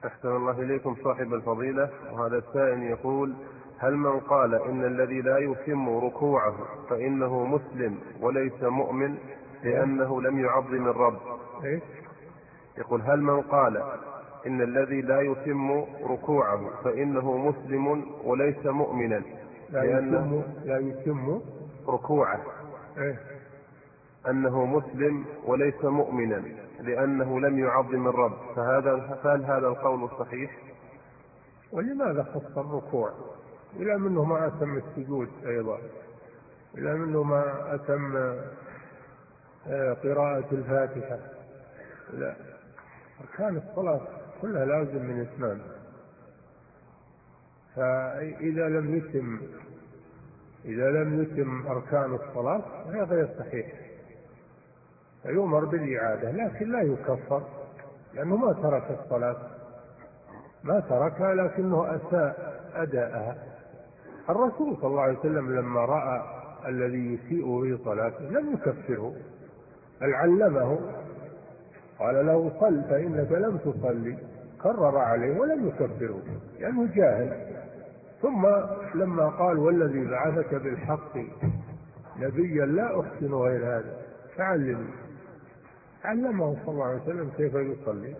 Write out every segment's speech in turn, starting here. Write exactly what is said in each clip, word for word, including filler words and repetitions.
أحسن الله إليكم صاحب الفضيلة. وهذا السائل يقول: هل من قال إن الذي لا يتم ركوعه فإنه مسلم وليس مؤمن لأنه لم يعظم الرب؟ إيه؟ يقول: هل من قال إن الذي لا يتم ركوعه فإنه مسلم وليس مؤمنا لا لأنه يتم لا يتم ركوعه إيه؟ أنه مسلم وليس مؤمنا لأنه لم يعظم الرب، فهذا فهل هذا القول صحيح؟ ولماذا خص الركوع؟ إلى منه ما أتم السجود أيضا، إلى منه ما أتم آه، قراءة الفاتحة. لا، أركان الصلاة كلها لازم من اثنان، فإذا لم يتم إذا لم يتم أركان الصلاة فهي غير صحيح، فيؤمر بالإعادة، لكن لا يكفر لأنه ما ترك الصلاة، ما تركها لكنه أساء أداءها. الرسول صلى الله عليه وسلم لما رأى الذي يسيء في صلاته لم يكفره، بل علمه، قال له: صل فإنك لم تصلي، كرر عليه ولم يكفره لأنه جاهل. ثم لما قال: والذي بعثك بالحق نبيا لا أحسن غير هذا فعلمني، علمه صلى الله عليه وسلم كيف يصلي،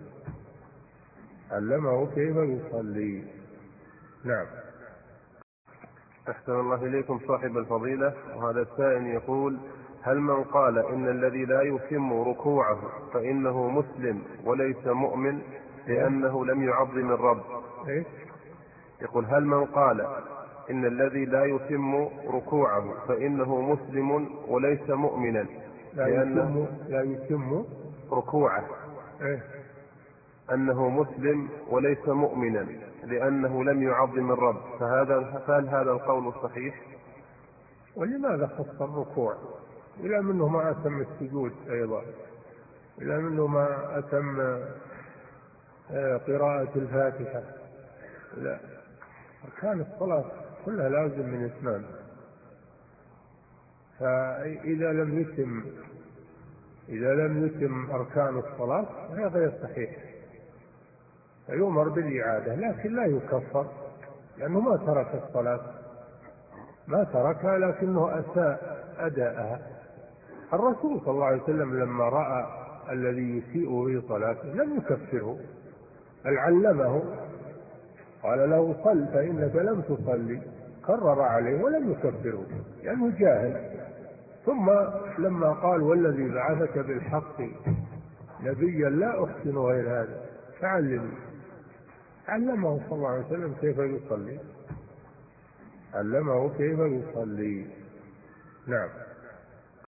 علمه كيف يصلي. نعم. أحسن الله إليكم صاحب الفضيلة. وهذا السائل يقول: هل من قال إن الذي لا يتم ركوعه فإنه مسلم وليس مؤمن لأنه لم يعظم الرب؟ إيه؟ يقول: هل من قال إن الذي لا يتم ركوعه فإنه مسلم وليس مؤمنا لا لأنه يتم لا يتم ركوعه إيه؟ أنه مسلم وليس مؤمنا لأنه لم يعظم الرب، فهذا فهل هذا القول صحيح؟ ولماذا خص الركوع؟ إلى منه ما أتم السجود أيضا، إلى منه ما أتم آه، قراءة الفاتحة. لا، أركان الصلاة كلها لازم من اثنان، فإذا لم يتم إذا لم يتم أركان الصلاة فهي غير صحيح، فيؤمر بالإعادة، لكن لا يكفر لأنه ما ترك الصلاة، ما تركها لكنه أساء أداءها. الرسول صلى الله عليه وسلم لما رأى الذي يسيء في صلاته لم يكفره، بل علمه، قال له: صل فإنك لم تصلي، كرر عليه ولم يكفره لأنه جاهل. ثم لما قال: والذي بعثك بالحق نبيا لا أحسن غير هذا فعلمني، علمه صلى الله عليه وسلم كيف يصلي، علمه كيف يصلي. نعم.